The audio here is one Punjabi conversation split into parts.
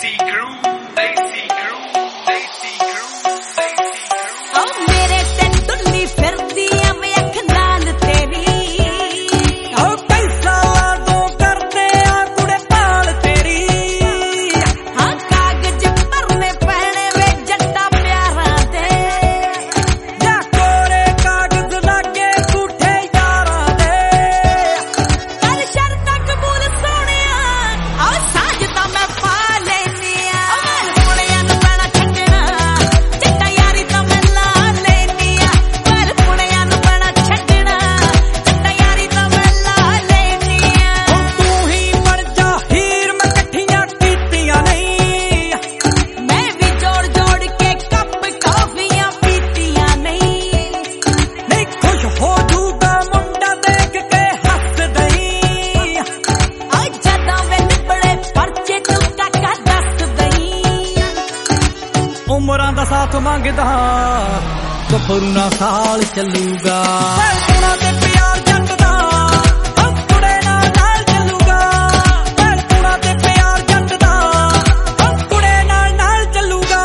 Desi Crew, Desi Crew, Desi Crew, Desi Crew. Oh mere te tulli ਫਿਰਦੀਆਂ ਵੇ ਅੱਖ ਨਾਲ ਤੇਰੀ ਉਹ ਪੈਸਾ ਦੋ ਕਰਦੇ ਆ ਕੁੜੇ ਪਾਲ ਤੇਰੀ ਹਾਂ ਕਾਗਜ਼ ਭਰਨੇ ਪੈਣੇ ਵੇ ਜੱਟਾ ਪਿਆਰਾਂ ਦੇ ਜਾ ਕੋਰੇ ਕਾਗਜ਼ ਲਾਗੇ ਝੂਠੇ ਯਾਰਾਂ ਦੇ ਕਰ ਸ਼ਰਤਾਂ ਕਬੂਲ ਸੋਹਣਿਆ ਆ ਸਾਜ ਤਾਂ ਮੈਂ ਪਾ ਲੈਨੀ ਆ ਪੁਣਿਆਂ ਨੂੰ ਪੈਣਾ ਛੱਡਣਾ ਜੱਟਾ ਯਾਰੀ ਤਾਂ ਮੈਂ ਲਾ ਲੈਨੀ ਆ ਪਰ ਪੁਣਿਆਂ ਨੂੰ ਪੈਣਾ ਛੱਡਣਾ ਜੱਟਾ ਯਾਰੀ ਤਾਂ ਮੈਂ ਲਾ ਲੈਨੀ ਆ ਹੁਣ ਤੂੰ ਹੀ ਬਣ ਜਾ ਹੀਰ ਮੈਂ ਇਕੱਠੀਆਂ ਕੀਤੀਆਂ ਨਹੀਂ ਮੈਂ ਵੀ ਜੋੜ ਜੋੜ ਕੇ ਕੱਪ ਕਾਫੀਆਂ ਪੀਤੀਆਂ ਨਹੀਂ ਨਹੀਂ ਖੁਸ਼ ਹੋ ਜੂਗਾ ਮੁੰਡਾ ਦੇਖ ਕੇ ਹੱਸ ਦਈ ਆ ਜਦੋਂ ਵੇ ਨਿਬੜੇ ਪਰਚੇ ਤੂੰ ਕਾਕਾ ਦੱਸ ਦਈ ਉਮਰਾਂ ਦਾ ਸਾਥ ਮੰਗਦਾ ਗੱਭਰੂ ਨਾ ਸਾਲ ਚੱਲੂਗਾ ਕੁੜਾਂ ਤੇ ਪਿਆਰ ਜੱਟ ਦਾ ਉਹ ਕੁੜੇ ਨਾਲ ਚੱਲੂਗਾ ਕੁੜਾਂ ਤੇ ਪਿਆਰ ਜੱਟ ਦਾ ਉਹ ਕੁੜੇ ਨਾਲ ਚੱਲੂਗਾ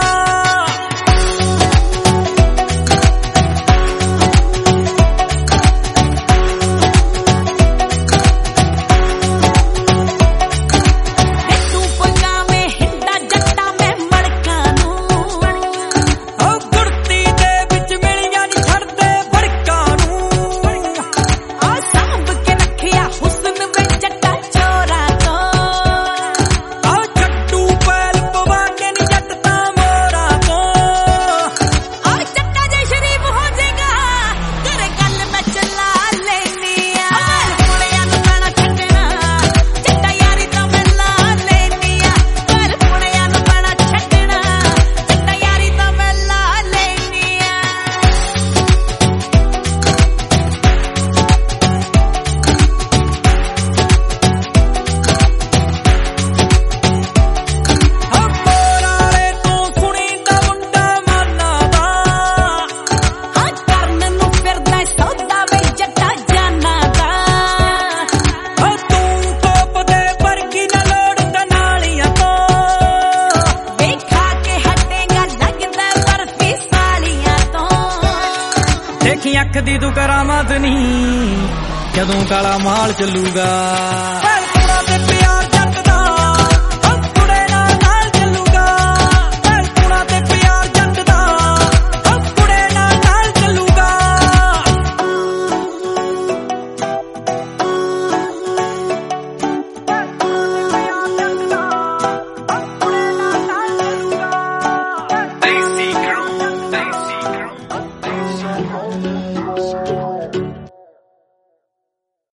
ਤੂੰ ਪਗਾਵੇਂ ਹਿੰਦਾ ਜੱਟਾ ਮੈਂ ਮੜਕਾਂ ਨੂੰ ਉਹ ਗੁੜਤੀ ਦੇ ਵਿੱਚ ਮਿਲੀਆਂ ਨਹੀਂ ਛੱਡਦੇ ਫੜਕਾਂ ਨੂੰ ਆ ਸਾਂਭ ਕੇ ਰੱਖਿਆ ਹੁਸਨ ਵਿੱਚ ਜੱਟਾ ਚੋਰਾਂ ਤੋਂ ਆ ਛੱਡੂ ਪੈਲ ਪਵਾ ਕੇ ਨਹੀਂ ਜੱਟ ਤਾਂ ਮੋਰਾਂ ਤੋਂ ਆ ਜੱਟਾ ਜੇ ਸ਼ਰੀਫ ਹੋ ਜਾਏਗਾ ਤੇਰੇ ਗੱਲ ਮੈਂ ਚਲਾ ਲੈਨੀ ਆ ਪੁਣਿਆਂ ਨੂੰ ਪੈਣਾ ਛੱਡਣਾ ਜੱਟਾ ਯਾਰੀ ਤਾਂ ਮੈਂ ਲਾ ਲੈਨੀ ਆ ਪਰ ਪੁਣਿਆਂ ਨੂੰ ਪੈਣਾ ਛੱਡਣਾ ਜੱਟਾ ਯਾਰੀ ਤਾਂ ਮੈਂ ਲਾ ਲੈਨੀ ਆ ਮੋਰਾਲੇ ਤੂੰ ਸੁਣੀ ਦਾ ਮੁੰਡਾ ਮਾਨਾ ਦਾ ਹਾਂ ਕਰਨ ਨੂੰ ਫਿਰਦਾ ਸੌਦਾ ਵੇ ਜੱਟਾ ਜਾਨਾ ਦਾ ਤੂੰ ਤੋਪ ਦੇ ਵਰਗੀ ਨਾ ਲੋੜ ਦਨਾਲੀਆਂ ਤੋਂ ਵੇਖਾ ਕੇ ਹਟੇਗਾ ਲੱਗਦਾ ਬਰਫੀ ਸਾਲੀਆਂ ਤੋਂ ਦੇਖੀ ਅੱਖ ਦੀ ਤੂੰ ਕਰਾਮਾਤ ਨਹੀਂ ਜਦੋਂ ਕਾਲਾ ਮਾਲ ਚੱਲੂਗਾ ਕੁੜਾਂ ਤੇ ਪਿਆਰ ਜੱਟ ਦਾ ਉਹ ਕੁੜੇ ਨਾਲ ਚੱਲੂਗਾ ਕੁੜਾਂ ਤੇ ਪਿਆਰ ਜੱਟ ਦਾ ਉਹ ਕੁੜੇ ਨਾਲ ਚੱਲੂਗਾ Desi Crew, Desi Crew, Desi Crew.